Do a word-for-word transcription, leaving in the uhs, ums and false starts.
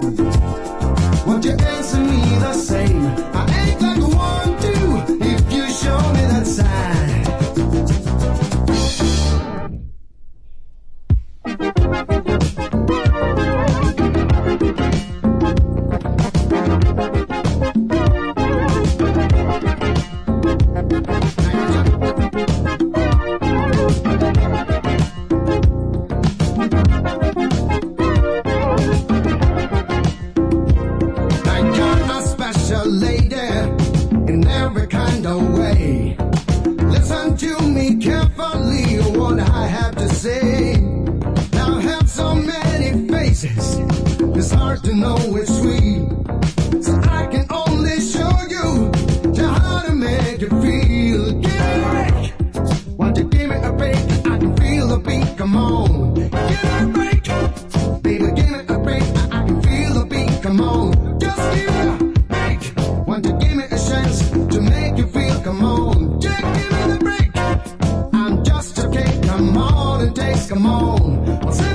Won't you answer me the same? I ain't like I want to if you show me that sign. It's hard to know which sweet, so I can only show you just how to make it feel. Give me a break, won't you give me a break? I can feel the beat, come on. Give me a break, baby, give me a break. I, I can feel the beat, come on. Just give me a break, won't you give me a chance to make you feel, come on. Just give me the break, I'm just a kid, come on and taste, come on. What's